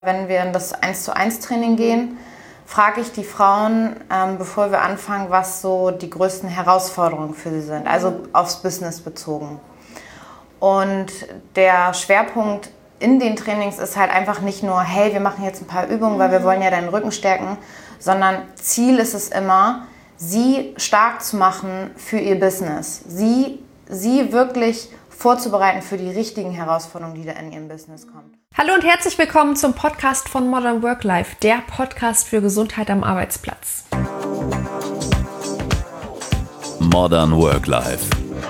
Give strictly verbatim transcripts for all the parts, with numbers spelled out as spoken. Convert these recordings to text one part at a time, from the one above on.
Wenn wir in das eins zu eins Training gehen, frage ich die Frauen, ähm, bevor wir anfangen, was so die größten Herausforderungen für sie sind, also aufs Business bezogen. Und der Schwerpunkt in den Trainings ist halt einfach nicht nur, hey, wir machen jetzt ein paar Übungen, weil wir wollen ja deinen Rücken stärken, sondern Ziel ist es immer, sie stark zu machen für ihr Business. Sie, sie wirklich vorzubereiten für die richtigen Herausforderungen, die da in ihrem Business kommen. Hallo und herzlich willkommen zum Podcast von Modern Work Life, der Podcast für Gesundheit am Arbeitsplatz. Modern Work Life.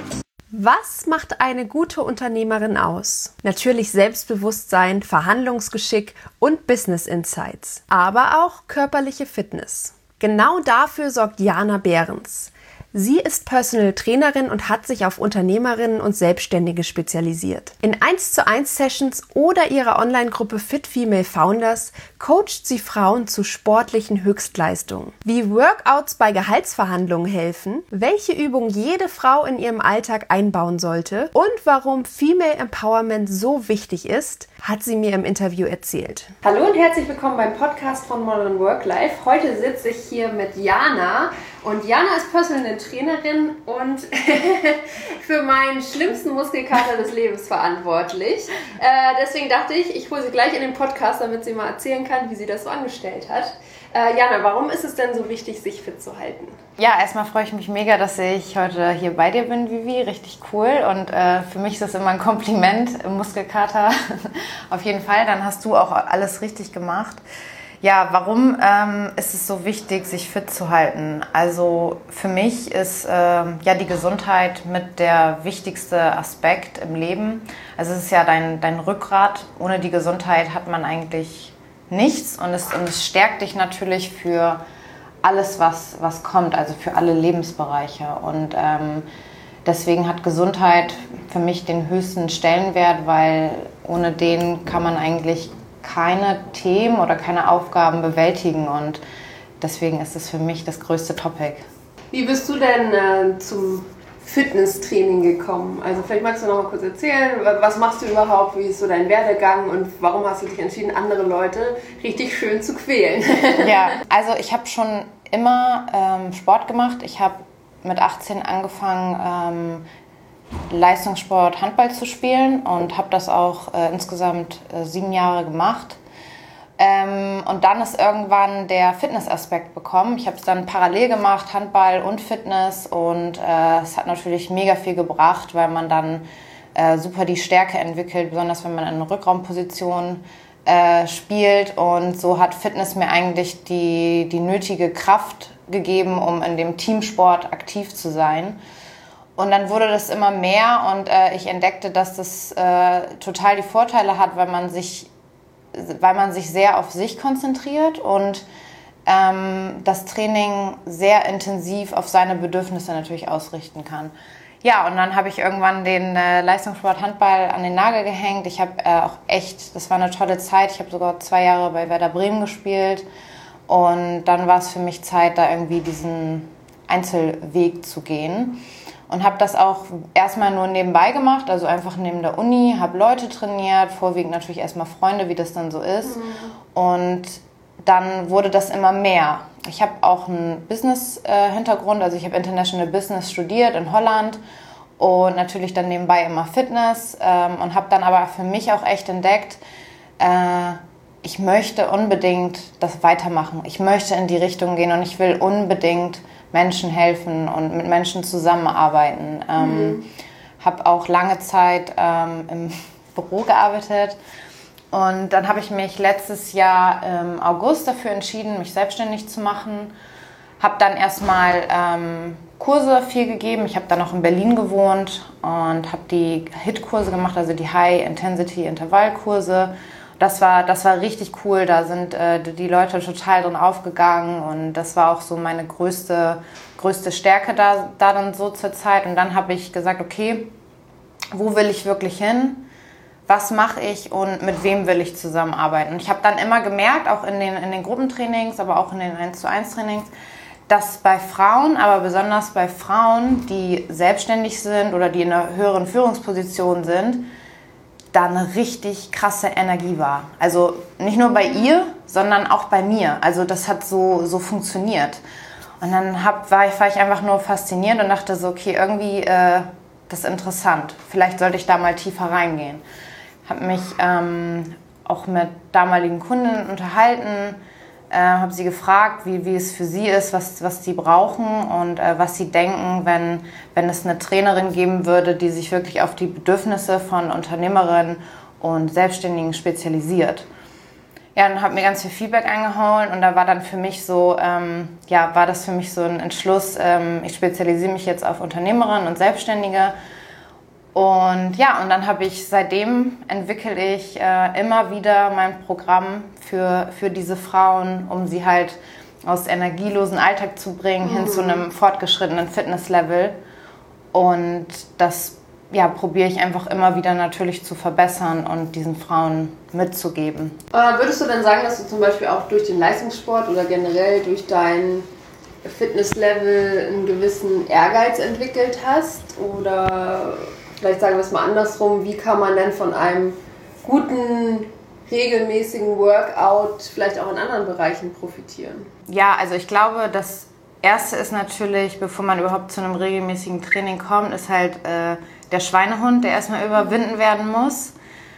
Was macht eine gute Unternehmerin aus? Natürlich Selbstbewusstsein, Verhandlungsgeschick und Business Insights, aber auch körperliche Fitness. Genau dafür sorgt Jana Behrens. Sie ist Personal Trainerin und hat sich auf Unternehmerinnen und Selbstständige spezialisiert. In eins zu eins Sessions oder ihrer Online-Gruppe Fit Female Founders coacht sie Frauen zu sportlichen Höchstleistungen. Wie Workouts bei Gehaltsverhandlungen helfen, welche Übungen jede Frau in ihrem Alltag einbauen sollte und warum Female Empowerment so wichtig ist, hat sie mir im Interview erzählt. Hallo und herzlich willkommen beim Podcast von Modern Work Life. Heute sitze ich hier mit Jana. Und Jana ist Personal Trainerin und für meinen schlimmsten Muskelkater des Lebens verantwortlich. Äh, deswegen dachte ich, ich hole sie gleich in den Podcast, damit sie mal erzählen kann, wie sie das so angestellt hat. Äh, Jana, warum ist es denn so wichtig, sich fit zu halten? Ja, erstmal freue ich mich mega, dass ich heute hier bei dir bin, Vivi. Richtig cool. Und äh, für mich ist das immer ein Kompliment, Muskelkater. Auf jeden Fall, dann hast du auch alles richtig gemacht. Ja, warum ähm, ist es so wichtig, sich fit zu halten? Also für mich ist ähm, ja die Gesundheit mit der wichtigste Aspekt im Leben. Also es ist ja dein, dein Rückgrat. Ohne die Gesundheit hat man eigentlich nichts. Und es, und es stärkt dich natürlich für alles, was, was kommt, also für alle Lebensbereiche. Und ähm, deswegen hat Gesundheit für mich den höchsten Stellenwert, weil ohne den kann man eigentlich keine Themen oder keine Aufgaben bewältigen und deswegen ist es für mich das größte Topic. Wie bist du denn äh, zum Fitnesstraining gekommen? Also vielleicht magst du noch mal kurz erzählen, was machst du überhaupt, wie ist so dein Werdegang und warum hast du dich entschieden, andere Leute richtig schön zu quälen? Ja, also ich habe schon immer ähm, Sport gemacht. Ich habe mit achtzehn angefangen, ähm, Leistungssport Handball zu spielen und habe das auch äh, insgesamt äh, sieben Jahre gemacht. Ähm, und dann ist irgendwann der Fitnessaspekt bekommen. Ich habe es dann parallel gemacht, Handball und Fitness und äh, es hat natürlich mega viel gebracht, weil man dann äh, super die Stärke entwickelt, besonders wenn man in einer Rückraumposition äh, spielt und so hat Fitness mir eigentlich die, die nötige Kraft gegeben, um in dem Teamsport aktiv zu sein. Und dann wurde das immer mehr und äh, ich entdeckte, dass das äh, total die Vorteile hat, weil man sich, weil man sich sehr auf sich konzentriert und ähm, das Training sehr intensiv auf seine Bedürfnisse natürlich ausrichten kann. Ja, und dann habe ich irgendwann den äh, Leistungssport Handball an den Nagel gehängt. Ich habe äh, auch echt, das war eine tolle Zeit. Ich habe sogar zwei Jahre bei Werder Bremen gespielt und dann war es für mich Zeit, da irgendwie diesen Einzelweg zu gehen. Und habe das auch erstmal nur nebenbei gemacht, also einfach neben der Uni, habe Leute trainiert, vorwiegend natürlich erstmal Freunde, wie das dann so ist. Mhm. Und dann wurde das immer mehr. Ich habe auch einen Business-Hintergrund, also ich habe International Business studiert in Holland und natürlich dann nebenbei immer Fitness ähm, und habe dann aber für mich auch echt entdeckt, äh, ich möchte unbedingt das weitermachen. Ich möchte in die Richtung gehen und ich will unbedingt Menschen helfen und mit Menschen zusammenarbeiten. Ähm, mhm. Habe auch lange Zeit ähm, im Büro gearbeitet und dann habe ich mich letztes Jahr im August dafür entschieden, mich selbstständig zu machen. Habe dann erstmal ähm, Kurse viel gegeben. Ich habe dann noch in Berlin gewohnt und habe die H I I T-Kurse gemacht, also die High-Intensity-Intervallkurse. Das war, das war richtig cool, da sind äh, die Leute total drin aufgegangen und das war auch so meine größte, größte Stärke da, da dann so zur Zeit. Und dann habe ich gesagt, okay, wo will ich wirklich hin? Was mache ich und mit wem will ich zusammenarbeiten? Und ich habe dann immer gemerkt, auch in den, in den Gruppentrainings, aber auch in den eins zu eins Trainings, dass bei Frauen, aber besonders bei Frauen, die selbstständig sind oder die in einer höheren Führungsposition sind, da eine richtig krasse Energie war. Also nicht nur bei ihr, sondern auch bei mir. Also das hat so, so funktioniert. Und dann hab, war, ich, war ich einfach nur fasziniert und dachte so, okay, irgendwie äh, das ist interessant. Vielleicht sollte ich da mal tiefer reingehen. Habe mich ähm, auch mit damaligen Kundinnen unterhalten, äh, habe sie gefragt, wie, wie es für sie ist, was, was sie brauchen und äh, was sie denken, wenn, wenn es eine Trainerin geben würde, die sich wirklich auf die Bedürfnisse von Unternehmerinnen und Selbstständigen spezialisiert. Ja, dann habe mir ganz viel Feedback eingeholt und da war dann für mich so, ähm, ja, war das für mich so ein Entschluss, ähm, ich spezialisiere mich jetzt auf Unternehmerinnen und Selbstständige. Und ja, und dann habe ich, seitdem entwickle ich äh, immer wieder mein Programm für, für diese Frauen, um sie halt aus energielosen Alltag zu bringen, mhm. hin zu einem fortgeschrittenen Fitnesslevel. Und das ja, probiere ich einfach immer wieder natürlich zu verbessern und diesen Frauen mitzugeben. Äh, würdest du denn sagen, dass du zum Beispiel auch durch den Leistungssport oder generell durch dein Fitnesslevel einen gewissen Ehrgeiz entwickelt hast? Oder vielleicht sagen wir es mal andersrum, wie kann man denn von einem guten, regelmäßigen Workout vielleicht auch in anderen Bereichen profitieren? Ja, also ich glaube, das Erste ist natürlich, bevor man überhaupt zu einem regelmäßigen Training kommt, ist halt äh, der Schweinehund, der erstmal überwinden werden muss.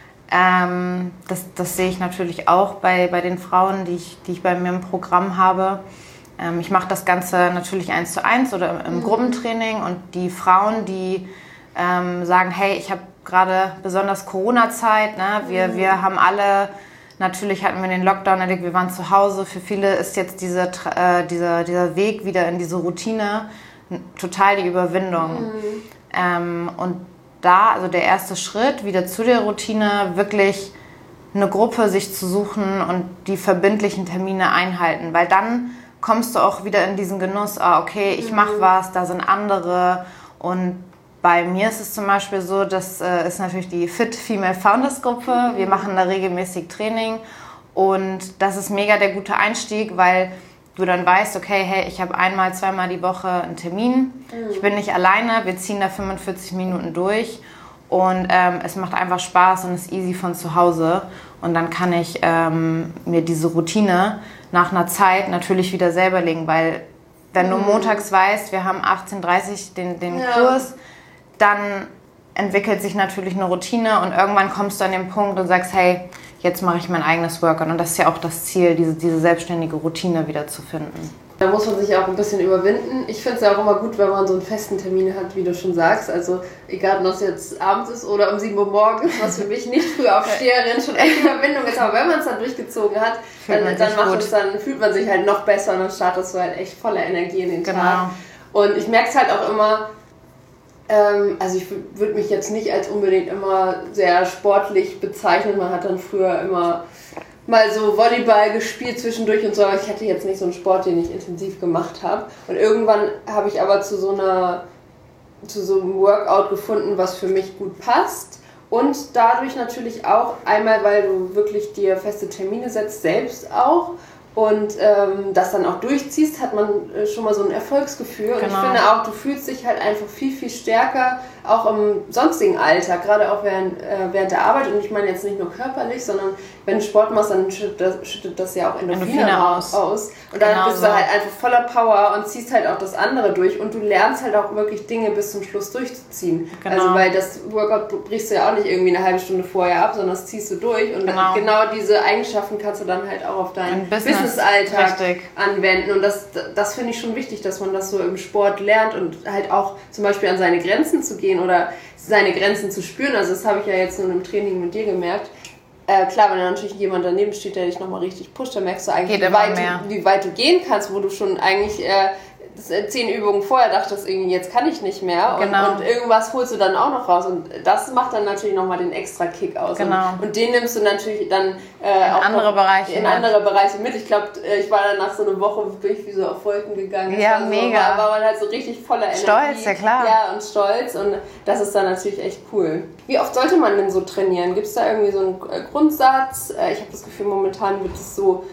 Ähm, das, das sehe ich natürlich auch bei, bei den Frauen, die ich, die ich bei mir im Programm habe. Ähm, ich mache das Ganze natürlich eins zu eins oder im, im mhm. Gruppentraining und die Frauen, die ähm, sagen, hey, ich habe gerade besonders Corona-Zeit, ne? wir, mhm. wir haben alle, natürlich hatten wir den Lockdown erlebt, wir waren zu Hause. Für viele ist jetzt diese, äh, dieser, dieser Weg wieder in diese Routine total die Überwindung. Mhm. Ähm, und da, also der erste Schritt wieder zu der Routine, wirklich eine Gruppe sich zu suchen und die verbindlichen Termine einhalten, weil dann kommst du auch wieder in diesen Genuss, ah, okay, ich mache was, da sind andere. Und bei mir ist es zum Beispiel so, das äh, ist natürlich die Fit Female Founders Gruppe, wir machen da regelmäßig Training und das ist mega der gute Einstieg, weil du dann weißt, okay, hey, ich habe einmal, zweimal die Woche einen Termin, mhm. ich bin nicht alleine, wir ziehen da fünfundvierzig Minuten durch und ähm, es macht einfach Spaß und ist easy von zu Hause und dann kann ich ähm, mir diese Routine nach einer Zeit natürlich wieder selber legen, weil wenn mhm. du montags weißt, wir haben achtzehn Uhr dreißig den, den ja. Kurs, dann entwickelt sich natürlich eine Routine und irgendwann kommst du an den Punkt und sagst, hey, jetzt mache ich mein eigenes Workout. Und das ist ja auch das Ziel, diese, diese selbstständige Routine wieder zu finden. Da muss man sich auch ein bisschen überwinden. Ich finde es ja auch immer gut, wenn man so einen festen Termin hat, wie du schon sagst. Also egal, ob das jetzt abends ist oder um sieben Uhr morgens, was für mich nicht früh Aufsteherin schon echt Überwindung ist. Aber wenn man es dann durchgezogen hat, dann, dann, macht es, dann fühlt man sich halt noch besser und dann startest du halt echt voller Energie in den Tag. Genau. Und ich merke es halt auch immer, ähm, also ich würde mich jetzt nicht als unbedingt immer sehr sportlich bezeichnen. Man hat dann früher immer mal so Volleyball gespielt zwischendurch und so, aber ich hatte jetzt nicht so einen Sport, den ich intensiv gemacht habe. Und irgendwann habe ich aber zu so einer, zu so einem Workout gefunden, was für mich gut passt. Und dadurch natürlich auch einmal, weil du wirklich dir feste Termine setzt, selbst auch. Und ähm, das dann auch durchziehst, hat man äh, schon mal so ein Erfolgsgefühl. Und genau. Ich finde auch, du fühlst dich halt einfach viel, viel stärker, auch im sonstigen Alltag, gerade auch während, äh, während der Arbeit. Und ich meine jetzt nicht nur körperlich, sondern wenn du Sport machst, dann schüttet das, schüttet das ja auch Endorphine, Endorphine aus. aus. Und dann genau bist so. Du halt einfach voller Power und ziehst halt auch das andere durch. Und du lernst halt auch wirklich Dinge bis zum Schluss durchzuziehen. Genau. Also weil das Workout brichst du ja auch nicht irgendwie eine halbe Stunde vorher ab, sondern das ziehst du durch. Und genau, genau diese Eigenschaften kannst du dann halt auch auf dein Business Alltag Richtig. anwenden und das, das finde ich schon wichtig, dass man das so im Sport lernt und halt auch zum Beispiel an seine Grenzen zu gehen oder seine Grenzen zu spüren, also das habe ich ja jetzt nur im Training mit dir gemerkt. Äh, klar, wenn da natürlich jemand daneben steht, der dich nochmal richtig pusht, dann merkst du eigentlich, wie weit, du, wie weit du gehen kannst, wo du schon eigentlich äh, zehn Übungen vorher dachtest, irgendwie jetzt kann ich nicht mehr und, genau. und irgendwas holst du dann auch noch raus und das macht dann natürlich nochmal den extra Kick aus genau. und, und den nimmst du natürlich dann äh, in auch andere Bereiche in andere Bereiche mit. Ich glaube, ich war dann nach so einer Woche wirklich wie so auf Wolken gegangen. Ja, so, mega. War, war man halt so richtig voller Energie. Stolz, ja klar. Ja, und stolz und das ist dann natürlich echt cool. Wie oft sollte man denn so trainieren? Gibt es da irgendwie so einen Grundsatz? Ich habe das Gefühl, momentan wird es so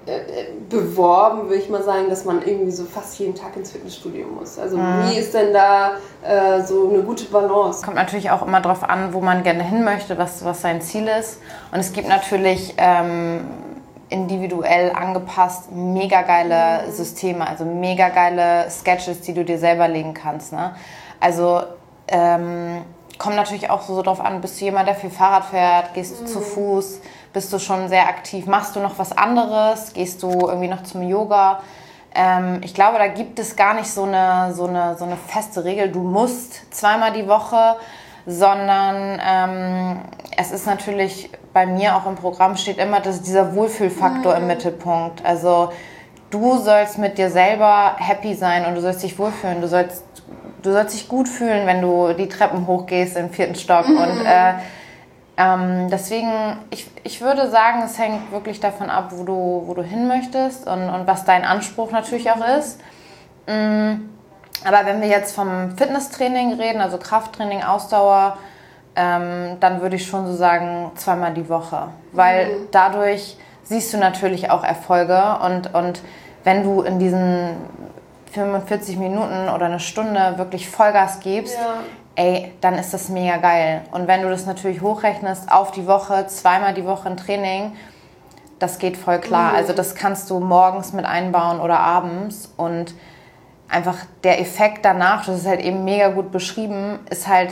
beworben, würde ich mal sagen, dass man irgendwie so fast jeden Tag ins Fitnessstudio muss. Also mhm. wie ist denn da äh, so eine gute Balance? Kommt natürlich auch immer darauf an, wo man gerne hin möchte, was, was sein Ziel ist. Und es gibt natürlich ähm, individuell angepasst mega geile mhm. Systeme, also mega geile Sketches, die du dir selber legen kannst. Ne? Also ähm, kommt natürlich auch so drauf an, bist du jemand, der viel Fahrrad fährt, gehst du mhm. zu Fuß, bist du schon sehr aktiv, machst du noch was anderes, gehst du irgendwie noch zum Yoga. Ähm, ich glaube, da gibt es gar nicht so eine, so eine, so eine feste Regel, du musst zweimal die Woche, sondern ähm, es ist natürlich, bei mir auch im Programm steht immer, dass dieser Wohlfühlfaktor mhm. im Mittelpunkt. Also du sollst mit dir selber happy sein und du sollst dich wohlfühlen, du sollst, du sollst dich gut fühlen, wenn du die Treppen hochgehst im vierten Stock mhm. und äh, Ähm, deswegen, ich, ich würde sagen, es hängt wirklich davon ab, wo du, wo du hin möchtest und, und was dein Anspruch natürlich auch ist. Mhm. Aber wenn wir jetzt vom Fitnesstraining reden, also Krafttraining, Ausdauer, ähm, dann würde ich schon so sagen, zweimal die Woche. Weil mhm. dadurch siehst du natürlich auch Erfolge und, und wenn du in diesen fünfundvierzig Minuten oder eine Stunde wirklich Vollgas gibst, ja. ey, dann ist das mega geil. Und wenn du das natürlich hochrechnest auf die Woche, zweimal die Woche ein Training, das geht voll klar. Mhm. Also das kannst du morgens mit einbauen oder abends und einfach der Effekt danach, das ist halt eben mega gut beschrieben, ist halt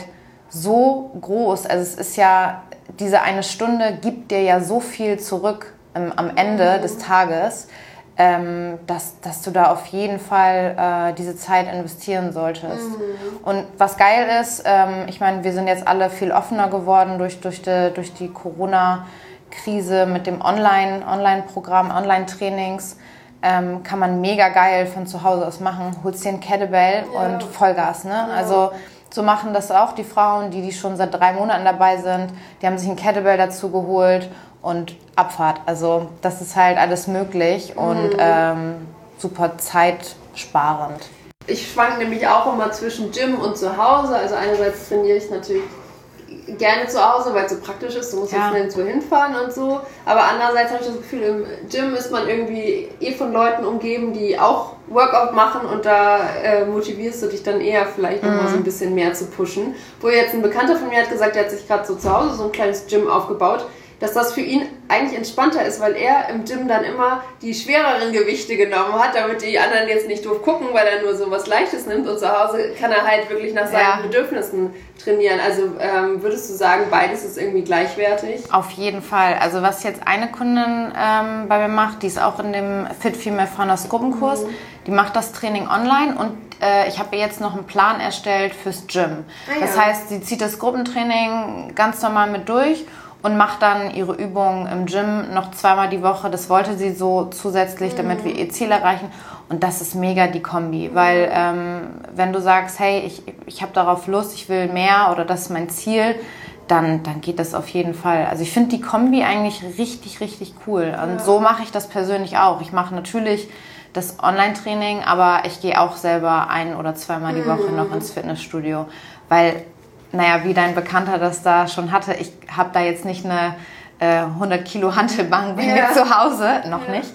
so groß. Also es ist ja, diese eine Stunde gibt dir ja so viel zurück ähm, am Ende mhm. des Tages, Ähm, dass, dass du da auf jeden Fall äh, diese Zeit investieren solltest. Mhm. Und was geil ist, ähm, ich meine, wir sind jetzt alle viel offener geworden durch, durch die, durch die Corona-Krise mit dem Online, Online-Programm, Online-Trainings. Ähm, kann man mega geil von zu Hause aus machen. Holst dir ein Kettlebell ja. und Vollgas. Ne? Ja. Also so machen das auch die Frauen, die, die schon seit drei Monaten dabei sind. Die haben sich ein Kettlebell dazu geholt und Abfahrt. Also das ist halt alles möglich und mhm. ähm, super zeitsparend. Ich schwank nämlich auch immer zwischen Gym und zu Hause. Also einerseits trainiere ich natürlich gerne zu Hause, weil es so praktisch ist. Du musst ja. jetzt nirgendwo hinfahren und so. Aber andererseits habe ich das Gefühl, im Gym ist man irgendwie eh von Leuten umgeben, die auch Workout machen und da äh, motivierst du dich dann eher vielleicht mhm. nochmal so ein bisschen mehr zu pushen. Wo jetzt ein Bekannter von mir hat gesagt, der hat sich gerade so zu Hause so ein kleines Gym aufgebaut, dass das für ihn eigentlich entspannter ist, weil er im Gym dann immer die schwereren Gewichte genommen hat, damit die anderen jetzt nicht doof gucken, weil er nur so was Leichtes nimmt und zu Hause kann er halt wirklich nach seinen ja. Bedürfnissen trainieren. Also ähm, würdest du sagen, beides ist irgendwie gleichwertig? Auf jeden Fall. Also was jetzt eine Kundin ähm, bei mir macht, die ist auch in dem Fit Female Founders Gruppenkurs, mhm. die macht das Training online und äh, ich habe ihr jetzt noch einen Plan erstellt fürs Gym. Ah, das ja. heißt, sie zieht das Gruppentraining ganz normal mit durch und macht dann ihre Übungen im Gym noch zweimal die Woche. Das wollte sie so zusätzlich, damit wir ihr Ziel erreichen. Und das ist mega die Kombi, weil ähm, wenn du sagst, hey, ich, ich habe darauf Lust, ich will mehr oder das ist mein Ziel, dann, dann geht das auf jeden Fall. Also ich finde die Kombi eigentlich richtig, richtig cool. Und ja. so mache ich das persönlich auch. Ich mache natürlich das Online-Training, aber ich gehe auch selber ein- oder zweimal die Woche noch ins Fitnessstudio, weil naja, wie dein Bekannter das da schon hatte, ich habe da jetzt nicht eine äh, hundert Kilo Hantelbank bei ja. mir zu Hause, noch ja. nicht.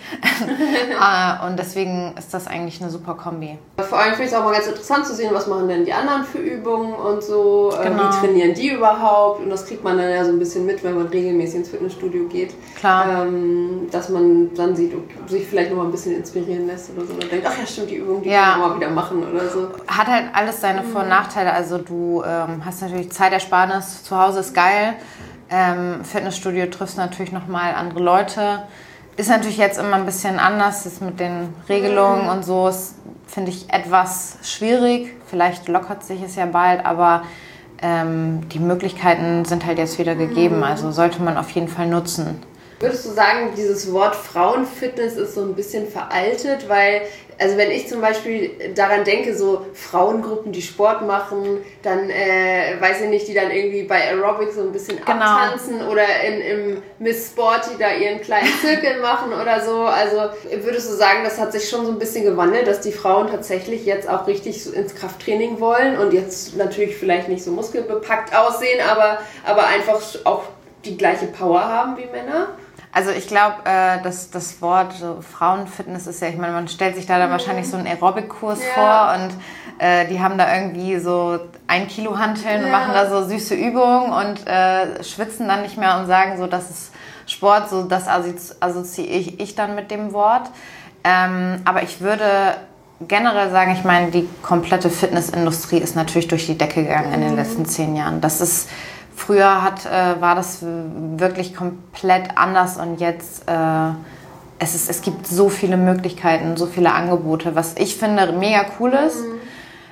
äh, und deswegen ist das eigentlich eine super Kombi. Vor allem finde ich es auch mal ganz interessant zu sehen, was machen denn die anderen für Übungen und so, genau. äh, wie trainieren die überhaupt, und das kriegt man dann ja so ein bisschen mit, wenn man regelmäßig ins Fitnessstudio geht. Klar. Ähm, dass man dann sieht, ob sich vielleicht noch mal ein bisschen inspirieren lässt oder so, oder denkt, ach ja stimmt, die Übung, die ja. kann man mal wieder machen oder so. Hat halt alles seine Vor- und Nachteile, also du ähm, hast natürlich Zeitersparnis, zu Hause ist geil. Ähm, Fitnessstudio triffst natürlich nochmal andere Leute. Ist natürlich jetzt immer ein bisschen anders, das mit den Regelungen mhm. und so, ist, finde ich, etwas schwierig. Vielleicht lockert sich es ja bald, aber ähm, die Möglichkeiten sind halt jetzt wieder gegeben, mhm. also sollte man auf jeden Fall nutzen. Würdest du sagen, dieses Wort Frauenfitness ist so ein bisschen veraltet? Weil, also wenn ich zum Beispiel daran denke, so Frauengruppen, die Sport machen, dann, äh, weiß ich nicht, die dann irgendwie bei Aerobic so ein bisschen genau. abtanzen oder in, im Miss Sporty da ihren kleinen Zirkel machen oder so. Also würdest du sagen, das hat sich schon so ein bisschen gewandelt, dass die Frauen tatsächlich jetzt auch richtig so ins Krafttraining wollen und jetzt natürlich vielleicht nicht so muskelbepackt aussehen, aber, aber einfach auch die gleiche Power haben wie Männer? Also ich glaube, äh, das, das Wort so Frauenfitness ist ja, ich meine, man stellt sich da dann wahrscheinlich so einen Aerobic-Kurs ja. vor und äh, die haben da irgendwie so ein Kilo Hanteln ja. und machen da so süße Übungen und äh, schwitzen dann nicht mehr und sagen so, das ist Sport, so das assoziiere ich, ich dann mit dem Wort. Ähm, aber ich würde generell sagen, ich meine, die komplette Fitnessindustrie ist natürlich durch die Decke gegangen in den letzten zehn Jahren. Das ist, früher hat, äh, war das wirklich komplett anders und jetzt, äh, es, ist, es gibt so viele Möglichkeiten, so viele Angebote, was ich finde mega cool ist. Mhm.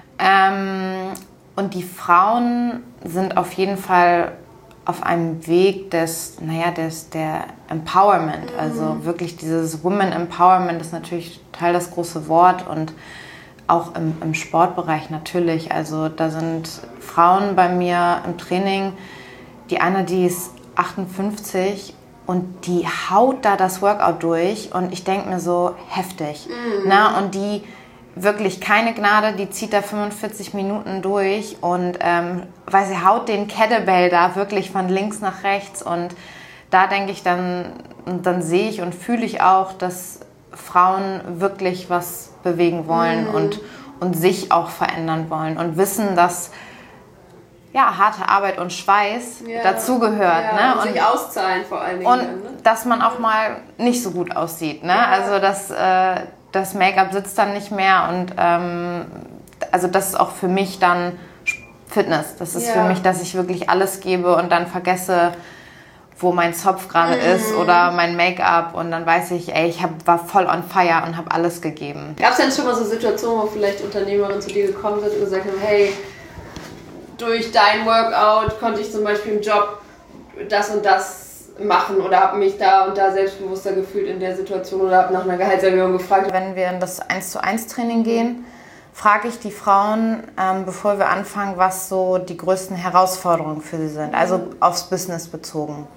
Ähm, und die Frauen sind auf jeden Fall auf einem Weg des, naja, des, der Empowerment, mhm. also wirklich dieses Women Empowerment ist natürlich total das große Wort und auch im, im Sportbereich natürlich, also da sind Frauen bei mir im Training, die eine, die ist achtundfünfzig und die haut da das Workout durch und ich denke mir so, heftig, mhm. ne? Und die wirklich keine Gnade, die zieht da fünfundvierzig Minuten durch und ähm, weil sie haut den Kettlebell da wirklich von links nach rechts und da denke ich dann, dann sehe ich und fühle ich auch, dass Frauen wirklich was bewegen wollen mhm. und, und sich auch verändern wollen und wissen, dass ja, harte Arbeit und Schweiß ja. dazugehört. Ja, ne? Und, und sich auszahlen vor allen Dingen. Und dann, ne? dass man auch mal nicht so gut aussieht. Ne? Ja. Also das, äh, das Make-up sitzt dann nicht mehr und ähm, also das ist auch für mich dann Fitness. Das ist ja. für mich, dass ich wirklich alles gebe und dann vergesse, wo mein Zopf gerade mhm. ist oder mein Make-up und dann weiß ich, ey, ich hab, war voll on fire und habe alles gegeben. Gab es denn schon mal so Situationen, wo vielleicht Unternehmerinnen zu dir gekommen sind und gesagt haben, hey, durch dein Workout konnte ich zum Beispiel im Job das und das machen oder habe mich da und da selbstbewusster gefühlt in der Situation oder habe nach einer Gehaltserhöhung gefragt. Wenn wir in das eins zu eins Training gehen, frage ich die Frauen, ähm, bevor wir anfangen, was so die größten Herausforderungen für sie sind, also aufs Business bezogen.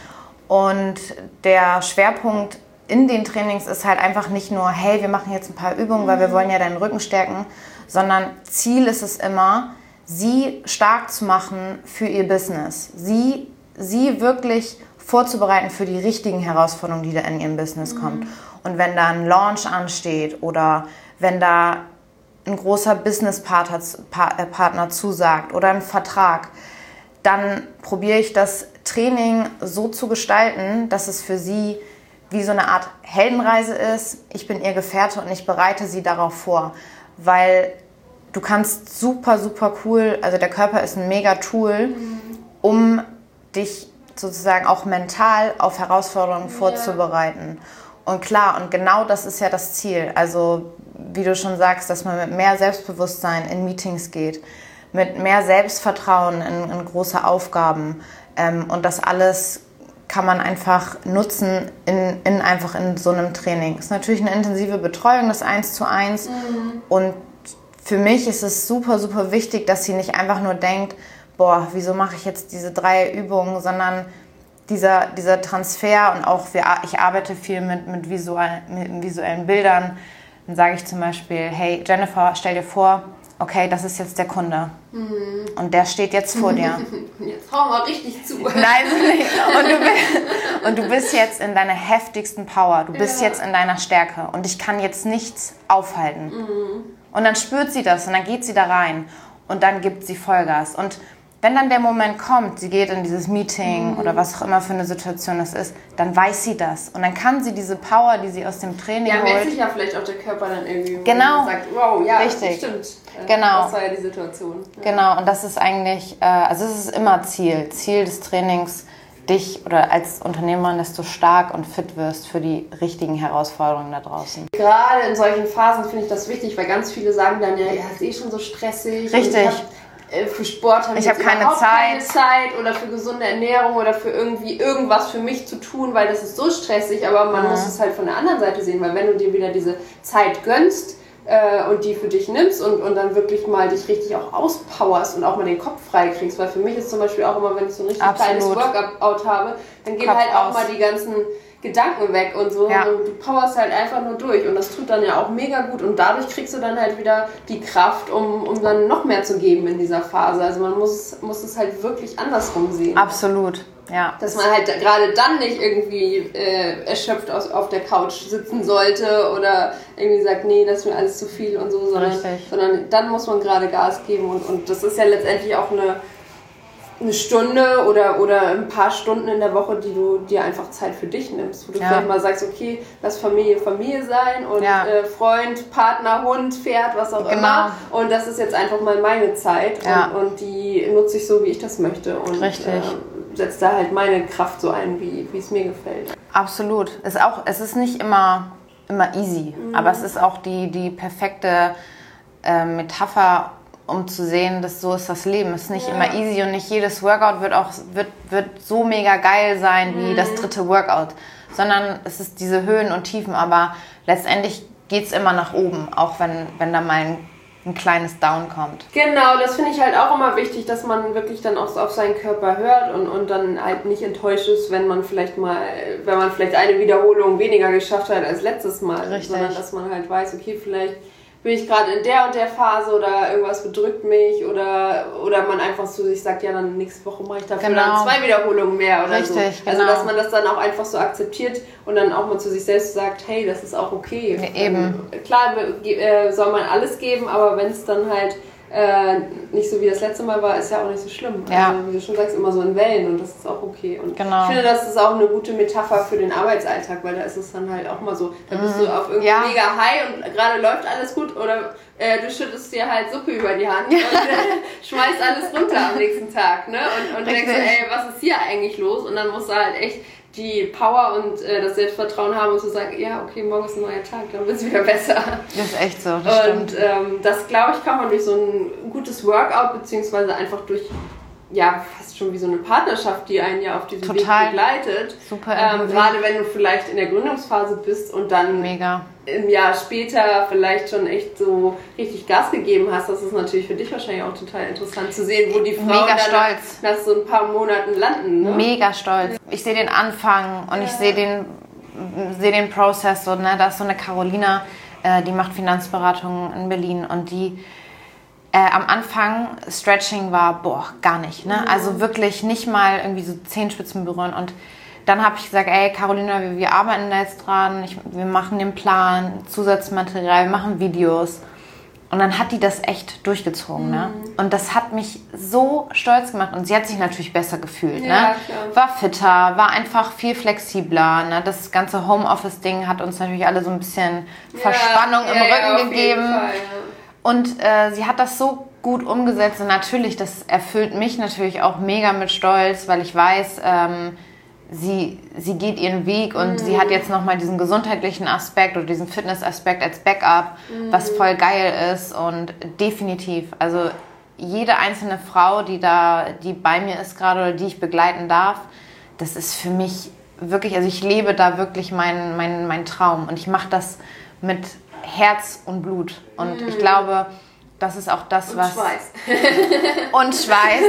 Und der Schwerpunkt in den Trainings ist halt einfach nicht nur, hey, wir machen jetzt ein paar Übungen, weil wir wollen ja deinen Rücken stärken, sondern Ziel ist es immer, sie stark zu machen für ihr Business. Sie, sie wirklich vorzubereiten für die richtigen Herausforderungen, die da in ihrem Business mhm. kommen. Und wenn da ein Launch ansteht oder wenn da ein großer Businesspartner Partner zusagt oder ein Vertrag, dann probiere ich das Training so zu gestalten, dass es für sie wie so eine Art Heldenreise ist. Ich bin ihr Gefährte und ich bereite sie darauf vor, weil du kannst super, super cool, also der Körper ist ein mega Tool, mhm. um dich sozusagen auch mental auf Herausforderungen ja. vorzubereiten. Und klar, und genau das ist ja das Ziel. Also wie du schon sagst, dass man mit mehr Selbstbewusstsein in Meetings geht, mit mehr Selbstvertrauen in, in große Aufgaben. Ähm, und das alles kann man einfach nutzen in, in einfach in so einem Training. Es ist natürlich eine intensive Betreuung, das eins zu eins. Mhm. Und für mich ist es super, super wichtig, dass sie nicht einfach nur denkt, boah, wieso mache ich jetzt diese drei Übungen, sondern dieser, dieser Transfer und auch, wir, ich arbeite viel mit, mit, visual, mit visuellen Bildern. Dann sage ich zum Beispiel, hey Jennifer, stell dir vor, okay, das ist jetzt der Kunde mhm. und der steht jetzt vor dir. Jetzt hauen wir richtig zu. Nein, und du, bist, und du bist jetzt in deiner heftigsten Power, du bist ja. jetzt in deiner Stärke und ich kann jetzt nichts aufhalten. Mhm. Und dann spürt sie das und dann geht sie da rein und dann gibt sie Vollgas. Und wenn dann der Moment kommt, sie geht in dieses Meeting mhm. oder was auch immer für eine Situation das ist, dann weiß sie das. Und dann kann sie diese Power, die sie aus dem Training ja, holt... Ja, merkt sich ja vielleicht auch der Körper dann irgendwie. Genau. Und sagt, wow, ja, richtig. Stimmt. Genau. Das war ja die Situation. Ja. Genau, und das ist eigentlich, also es ist immer Ziel. Ziel des Trainings, dich oder als Unternehmerin, dass du stark und fit wirst für die richtigen Herausforderungen da draußen. Gerade in solchen Phasen finde ich das wichtig, weil ganz viele sagen dann, ja, ja, ist eh schon so stressig. Richtig. Für Sport habe ich, ich hab keine Zeit. keine Zeit oder für gesunde Ernährung oder für irgendwie irgendwas für mich zu tun, weil das ist so stressig, aber man mhm. muss es halt von der anderen Seite sehen, weil wenn du dir wieder diese Zeit gönnst äh, und die für dich nimmst und, und dann wirklich mal dich richtig auch auspowerst und auch mal den Kopf frei kriegst, weil für mich ist zum Beispiel auch immer, wenn ich so ein richtig Absolut. kleines Workout habe, dann gehen Kopf halt auch aus. mal die ganzen Gedanken weg und so ja. und du powerst halt einfach nur durch und das tut dann ja auch mega gut und dadurch kriegst du dann halt wieder die Kraft, um, um dann noch mehr zu geben in dieser Phase. Also man muss, muss es halt wirklich andersrum sehen. Absolut, Ja. Dass man halt gerade dann nicht irgendwie äh, erschöpft aus, auf der Couch sitzen sollte oder irgendwie sagt, nee, das ist mir alles zu viel und so, sondern, sondern dann muss man gerade Gas geben und, und das ist ja letztendlich auch eine, eine Stunde oder, oder ein paar Stunden in der Woche, die du dir einfach Zeit für dich nimmst, wo du ja. vielleicht mal sagst, okay, lass Familie Familie sein und ja. äh, Freund, Partner, Hund, Pferd, was auch genau. immer und das ist jetzt einfach mal meine Zeit ja. und, und die nutze ich so, wie ich das möchte und Richtig. Äh, setze da halt meine Kraft so ein, wie wie es mir gefällt. Absolut. Es ist, auch, es ist nicht immer, immer easy, mhm. aber es ist auch die, die perfekte äh, Metapher, um zu sehen, dass so ist das Leben. Es ist nicht ja. immer easy und nicht jedes Workout wird auch wird, wird so mega geil sein wie mhm. das dritte Workout, sondern es ist diese Höhen und Tiefen, aber letztendlich geht es immer nach oben, auch wenn, wenn da mal ein ein kleines Down kommt. Genau, das finde ich halt auch immer wichtig, dass man wirklich dann auch auf seinen Körper hört und, und dann halt nicht enttäuscht ist, wenn man vielleicht mal, wenn man vielleicht eine Wiederholung weniger geschafft hat als letztes Mal. Richtig. Sondern dass man halt weiß, okay, vielleicht bin ich gerade in der und der Phase oder irgendwas bedrückt mich oder, oder man einfach zu sich sagt, ja, dann nächste Woche mache ich dafür genau. dann zwei Wiederholungen mehr oder Richtig, so. Also genau. dass man das dann auch einfach so akzeptiert und dann auch mal zu sich selbst sagt, hey, das ist auch okay. Ja, eben. Ähm, klar äh, soll man alles geben, aber wenn es dann halt äh, nicht so wie das letzte Mal war, ist ja auch nicht so schlimm. Ja. Also, wie du schon sagst, immer so in Wellen und das ist auch okay. Und genau. ich finde, das ist auch eine gute Metapher für den Arbeitsalltag, weil da ist es dann halt auch mal so, da bist du auf irgendwie ja. mega high und gerade läuft alles gut oder äh, du schüttest dir halt Suppe über die Hand und äh, schmeißt alles runter am nächsten Tag, ne? Und, und denkst, ey, was ist hier eigentlich los? Und dann musst du halt echt die Power und äh, das Selbstvertrauen haben und zu sagen, ja, okay, morgen ist ein neuer Tag, dann wird es wieder besser. Das ist echt so, das Und stimmt. ähm, das, glaube ich, kann man durch so ein gutes Workout, beziehungsweise einfach durch, ja, fast schon wie so eine Partnerschaft, die einen ja auf diesem Total. Weg begleitet. Super. Ähm, gerade wenn du vielleicht in der Gründungsphase bist und dann mega. im Jahr später vielleicht schon echt so richtig Gas gegeben hast, das ist natürlich für dich wahrscheinlich auch total interessant zu sehen, wo die Frauen mega dann stolz. Nach, nach so ein paar Monaten landen. Ne? Mega stolz. Ich sehe den Anfang und ja. ich sehe den, sehe den Prozess. So, ne? Da ist so eine Carolina, äh, die macht Finanzberatung in Berlin und die Äh, am Anfang, Stretching war, boah, gar nicht. Ne? Mhm. Also wirklich nicht mal irgendwie so Zehenspitzen berühren. Und dann habe ich gesagt, ey Carolina, wir, wir arbeiten da jetzt dran, ich, wir machen den Plan, Zusatzmaterial, wir machen Videos. Und dann hat die das echt durchgezogen. Mhm. Ne? Und das hat mich so stolz gemacht. Und sie hat sich natürlich besser gefühlt. Ja, ne? War fitter, war einfach viel flexibler. Ne? Das ganze Homeoffice-Ding hat uns natürlich alle so ein bisschen ja, Verspannung ja, im Rücken ja, auf gegeben. jeden Fall, ja. Und äh, sie hat das so gut umgesetzt und natürlich, das erfüllt mich natürlich auch mega mit Stolz, weil ich weiß, ähm, sie, sie geht ihren Weg und mhm. sie hat jetzt nochmal diesen gesundheitlichen Aspekt oder diesen Fitnessaspekt als Backup, mhm. was voll geil ist und definitiv, also jede einzelne Frau, die da, die bei mir ist gerade oder die ich begleiten darf, das ist für mich wirklich, also ich lebe da wirklich meinen mein, mein Traum und ich mache das mit Herz und Blut. Und mm. ich glaube, das ist auch das, und was... Schweiß. und Schweiß.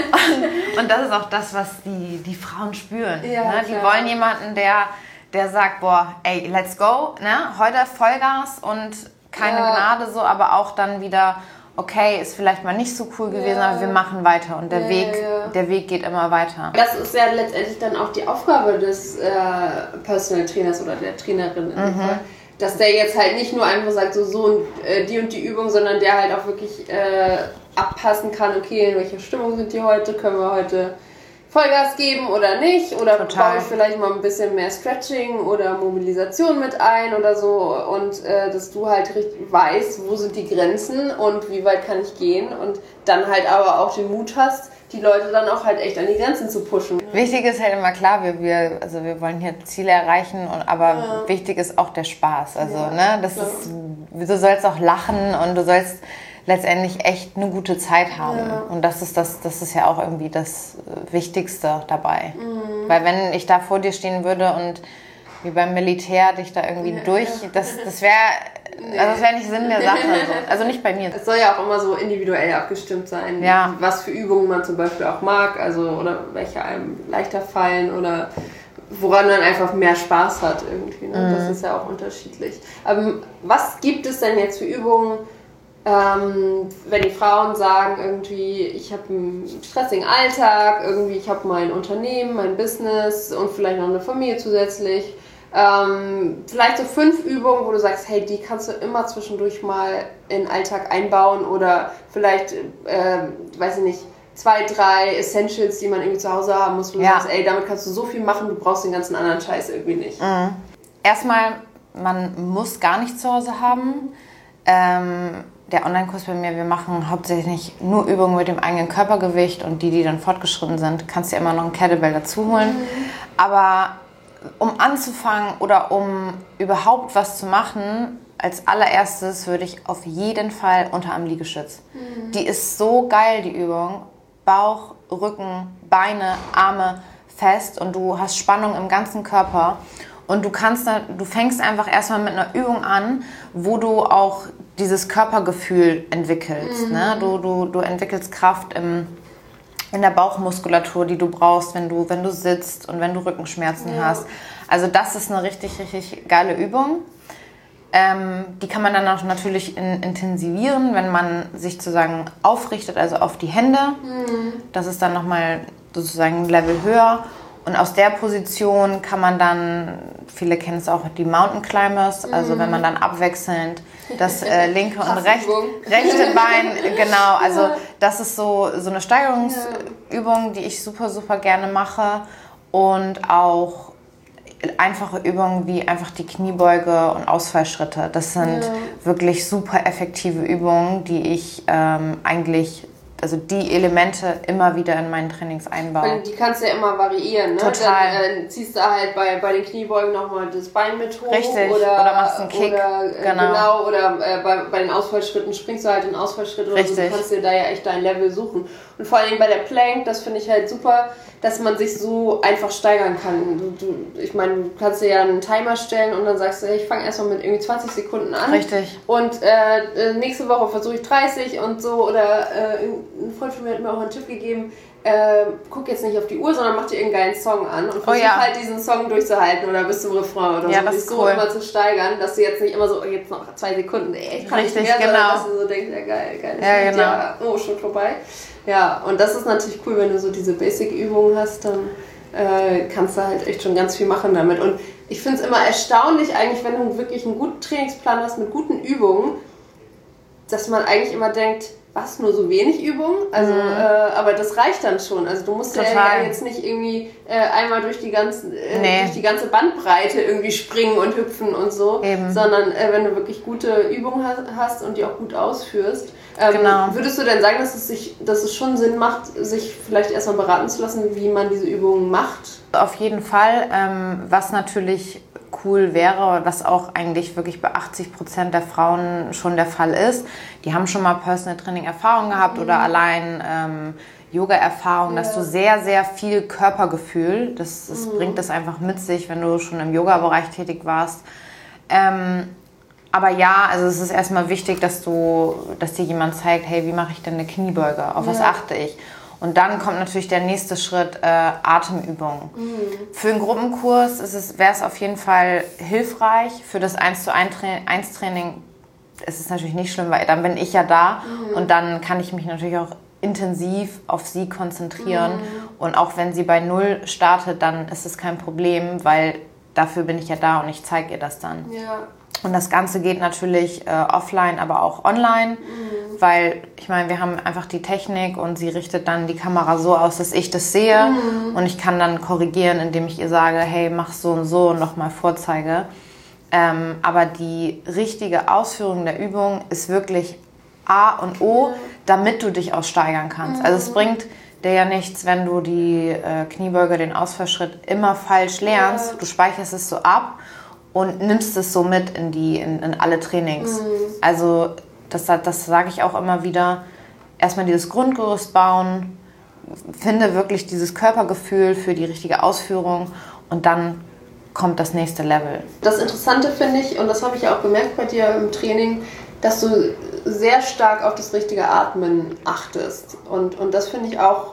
Und, und das ist auch das, was die, die Frauen spüren. Ja, ne? Die wollen jemanden, der, der sagt, boah, ey, let's go. Ne? Heute Vollgas und keine ja. Gnade so, aber auch dann wieder, okay, ist vielleicht mal nicht so cool gewesen, ja. aber wir machen weiter. Und der, ja, Weg, ja. der Weg geht immer weiter. Das ist ja letztendlich dann auch die Aufgabe des äh, Personal Trainers oder der Trainerin in dem Mhm. Fall. Dass der jetzt halt nicht nur einfach sagt, so, so äh, die und die Übung, sondern der halt auch wirklich äh, abpassen kann, okay, in welcher Stimmung sind die heute, können wir heute Vollgas geben oder nicht, oder Total. baue ich vielleicht mal ein bisschen mehr Stretching oder Mobilisation mit ein oder so und äh, dass du halt richtig weißt, wo sind die Grenzen und wie weit kann ich gehen und dann halt aber auch den Mut hast, die Leute dann auch halt echt an die Grenzen zu pushen. Wichtig ist halt immer klar, wir, wir, also wir wollen hier Ziele erreichen, und, aber ja. wichtig ist auch der Spaß. Also, ja, ne, das klar. ist, du sollst auch lachen und du sollst letztendlich echt eine gute Zeit haben. Ja. Und das ist, das, das ist ja auch irgendwie das Wichtigste dabei. Mhm. Weil wenn ich da vor dir stehen würde und wie beim Militär dich da irgendwie ja. durch, das, das wäre... Nee. Also das wäre nicht Sinn der Sache. So. Also nicht bei mir. Es soll ja auch immer so individuell abgestimmt sein, ja. was für Übungen man zum Beispiel auch mag, also oder welche einem leichter fallen oder woran man einfach mehr Spaß hat irgendwie. Ne? Mhm. Das ist ja auch unterschiedlich. Aber was gibt es denn jetzt für Übungen, Ähm, wenn die Frauen sagen irgendwie, ich habe einen stressigen Alltag, irgendwie ich habe mein Unternehmen, mein Business und vielleicht noch eine Familie zusätzlich. Ähm, vielleicht so fünf Übungen, wo du sagst, hey, die kannst du immer zwischendurch mal in den Alltag einbauen oder vielleicht, äh, weiß ich nicht, zwei, drei Essentials, die man irgendwie zu Hause haben muss, wo du Ja. sagst, ey, damit kannst du so viel machen, du brauchst den ganzen anderen Scheiß irgendwie nicht. Mhm. Erstmal, man muss gar nichts zu Hause haben. Ähm, der Online-Kurs bei mir, wir machen hauptsächlich nur Übungen mit dem eigenen Körpergewicht und die, die dann fortgeschritten sind, kannst du immer noch ein Kettlebell dazu holen. Mhm. Aber um anzufangen oder um überhaupt was zu machen, als allererstes würde ich auf jeden Fall Unterarm Liegestütz. Mhm. Die ist so geil, die Übung. Bauch, Rücken, Beine, Arme fest und du hast Spannung im ganzen Körper. Und du kannst, du fängst einfach erstmal mit einer Übung an, wo du auch dieses Körpergefühl entwickelst. Mhm. Ne? Du, du, du entwickelst Kraft im in der Bauchmuskulatur, die du brauchst, wenn du, wenn du sitzt und wenn du Rückenschmerzen ja. hast. Also das ist eine richtig, richtig geile Übung. Ähm, die kann man dann auch natürlich in, intensivieren, wenn man sich sozusagen aufrichtet, also auf die Hände. Mhm. Das ist dann nochmal sozusagen ein Level höher. Und aus der Position kann man dann, viele kennen es auch, die Mountain Climbers, also wenn man dann abwechselnd das äh, linke und recht, rechte Bein, genau, also das ist so, so eine Steigerungsübung, die ich super, super gerne mache und auch einfache Übungen wie einfach die Kniebeuge und Ausfallschritte. Das sind ja. wirklich super effektive Übungen, die ich ähm, eigentlich... also die Elemente immer wieder in meinen Trainings einbauen. Die kannst du ja immer variieren, ne? Total. Dann äh, ziehst du halt bei, bei den Kniebeugen nochmal das Bein mit hoch. Richtig. Oder, oder machst einen Kick. Oder, äh, genau. genau. Oder äh, bei, bei den Ausfallschritten springst du halt in Ausfallschritt oder Richtig. so. Du kannst dir da ja echt dein Level suchen. Und vor allem bei der Plank, das finde ich halt super, dass man sich so einfach steigern kann. Du, du, ich meine, du kannst dir ja einen Timer stellen und dann sagst du, hey, ich fange erstmal mit irgendwie zwanzig Sekunden an. Richtig. Und äh, nächste Woche versuche ich dreißig und so. Oder äh, ein Freund von mir hat mir auch einen Tipp gegeben, äh, guck jetzt nicht auf die Uhr, sondern mach dir irgendeinen geilen Song an und versuch oh, ja. halt diesen Song durchzuhalten oder bis zum Refrain oder ja, so. Das dich ist so cool. immer zu steigern, dass du jetzt nicht immer so, oh, jetzt noch zwei Sekunden, ey, ich kann Richtig, nicht mehr, genau. sondern dass du so denkst, ja geil, geil, ja, Lied, genau. ja, oh, schon vorbei. Ja, und das ist natürlich cool, wenn du so diese Basic-Übungen hast, dann äh, kannst du halt echt schon ganz viel machen damit. Und ich finde es immer erstaunlich eigentlich, wenn du wirklich einen guten Trainingsplan hast mit guten Übungen, dass man eigentlich immer denkt, was, nur so wenig Übungen? Also, mhm. äh, aber das reicht dann schon. Also du musst ja jetzt nicht irgendwie äh, einmal durch die, ganzen, äh, nee. durch die ganze Bandbreite irgendwie springen und hüpfen und so, Eben. sondern äh, wenn du wirklich gute Übungen hast und die auch gut ausführst. Ähm, genau. Würdest du denn sagen, dass es, sich, dass es schon Sinn macht, sich vielleicht erstmal beraten zu lassen, wie man diese Übungen macht? Auf jeden Fall. Ähm, was natürlich cool wäre, was auch eigentlich wirklich bei achtzig Prozent der Frauen schon der Fall ist, die haben schon mal Personal Training Erfahrung gehabt mhm. oder allein ähm, Yoga Erfahrung, ja. dass du sehr, sehr viel Körpergefühl, das, das mhm. bringt das einfach mit sich, wenn du schon im Yoga-Bereich tätig warst. Ähm, aber ja, also es ist erstmal wichtig, dass du, dass dir jemand zeigt, hey, wie mache ich denn eine Kniebeuge, auf was ja. achte ich? Und dann kommt natürlich der nächste Schritt, äh, Atemübungen. Mhm. Für einen Gruppenkurs ist es, wäre es auf jeden Fall hilfreich. Für das eins zu eins Training ist es natürlich nicht schlimm, weil dann bin ich ja da mhm. und dann kann ich mich natürlich auch intensiv auf sie konzentrieren. Mhm. Und auch wenn sie bei Null startet, dann ist es kein Problem, weil dafür bin ich ja da und ich zeige ihr das dann. Ja. Und das Ganze geht natürlich äh, offline, aber auch online, mhm. weil ich meine, wir haben einfach die Technik und sie richtet dann die Kamera so aus, dass ich das sehe mhm. und ich kann dann korrigieren, indem ich ihr sage, hey, mach so und so und nochmal vorzeige. Ähm, aber die richtige Ausführung der Übung ist wirklich A und O, ja. damit du dich auch steigern kannst. Mhm. Also es bringt dir ja nichts, wenn du die äh, Kniebeuge, den Ausfallschritt immer falsch lernst. Ja. Du speicherst es so ab und nimmst es so mit in, die, in, in alle Trainings. Mhm. Also das, das sage ich auch immer wieder. Erstmal dieses Grundgerüst bauen, finde wirklich dieses Körpergefühl für die richtige Ausführung und dann kommt das nächste Level. Das Interessante finde ich, und das habe ich ja auch gemerkt bei dir im Training, dass du sehr stark auf das richtige Atmen achtest. Und, und das finde ich auch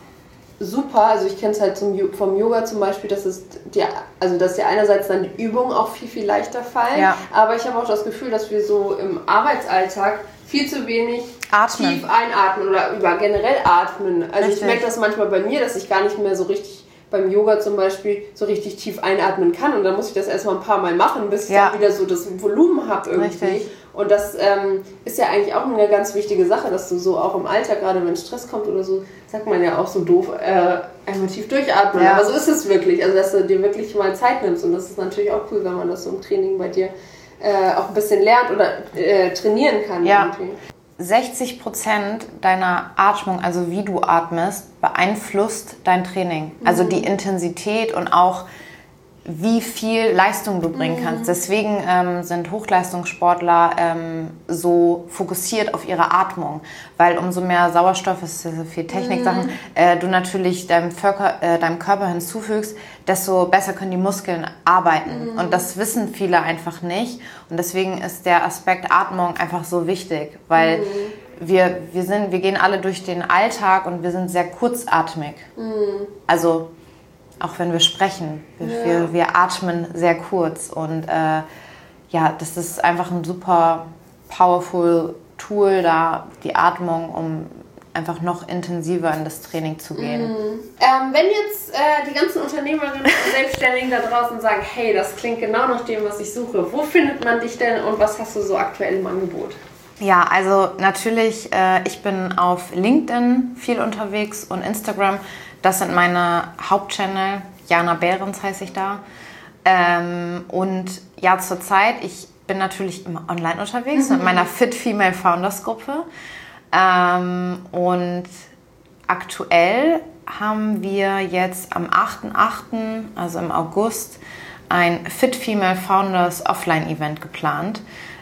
super. Also ich kenne es halt zum, vom Yoga zum Beispiel, dass es dir, also dass dir einerseits dann die Übungen auch viel, viel leichter fallen. Ja. Aber ich habe auch das Gefühl, dass wir so im Arbeitsalltag viel zu wenig Atmen. tief einatmen oder über generell atmen. Also Richtig. ich merke das manchmal bei mir, dass ich gar nicht mehr so richtig beim Yoga zum Beispiel so richtig tief einatmen kann und dann muss ich das erstmal ein paar Mal machen, bis ich Ja. dann wieder so das Volumen habe irgendwie. Richtig. Und das ähm, ist ja eigentlich auch eine ganz wichtige Sache, dass du so auch im Alltag, gerade wenn Stress kommt oder so, sagt man ja auch so doof, äh, einmal tief durchatmen. Ja. Aber so ist es wirklich, also dass du dir wirklich mal Zeit nimmst und das ist natürlich auch cool, wenn man das so im Training bei dir äh, auch ein bisschen lernt oder äh, trainieren kann. Ja. Irgendwie. sechzig Prozent deiner Atmung, also wie du atmest, beeinflusst dein Training. Also die Intensität und auch wie viel Leistung du bringen kannst. Deswegen ähm, sind Hochleistungssportler ähm, so fokussiert auf ihre Atmung, weil umso mehr Sauerstoff, das ist ja so viel Techniksachen, äh, du natürlich deinem, Völker, äh, deinem Körper hinzufügst, desto besser können die Muskeln arbeiten. Und das wissen viele einfach nicht. Und deswegen ist der Aspekt Atmung einfach so wichtig, weil wir, wir, sind, wir gehen alle durch den Alltag und wir sind sehr kurzatmig. Also auch wenn wir sprechen, wir, Ja. wir, wir atmen sehr kurz und äh, ja, das ist einfach ein super powerful Tool da, die Atmung, um einfach noch intensiver in das Training zu gehen. Ähm, wenn jetzt äh, die ganzen Unternehmerinnen und Selbstständigen da draußen sagen, hey, das klingt genau nach dem, was ich suche, wo findet man dich denn und was hast du so aktuell im Angebot? Ja, also natürlich, äh, ich bin auf LinkedIn viel unterwegs und Instagram. Das sind meine Hauptchannel. Jana Behrens heiße ich da. Ähm, und ja, zurzeit, ich bin natürlich immer online unterwegs mit meiner Fit Female Founders Gruppe. Ähm, und aktuell haben wir jetzt am achten achten, also im August, ein Fit Female Founders Offline Event geplant.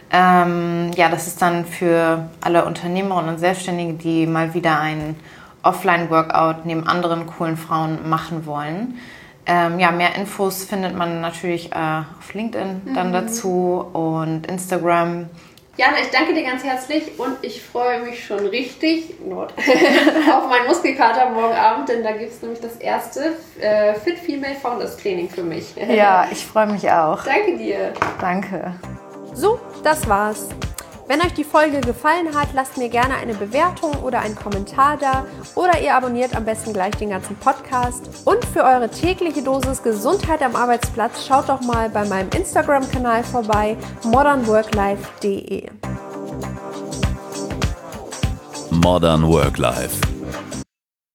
Ähm, ja, das ist dann für alle Unternehmerinnen und Selbstständige, die mal wieder ein Offline-Workout neben anderen coolen Frauen machen wollen. Ähm, ja, mehr Infos findet man natürlich äh, auf LinkedIn dann Mhm. dazu und Instagram. Jana, ich danke dir ganz herzlich und ich freue mich schon richtig Not, auf meinen Muskelkater morgen Abend, denn da gibt es nämlich das erste äh, Fit Female Founders Training für mich. Ja, ich freue mich auch. Danke dir. Danke. So, das war's. Wenn euch die Folge gefallen hat, lasst mir gerne eine Bewertung oder einen Kommentar da oder ihr abonniert am besten gleich den ganzen Podcast. Und für eure tägliche Dosis Gesundheit am Arbeitsplatz schaut doch mal bei meinem Instagram-Kanal vorbei, modern work life punkt de. Modern Work Life.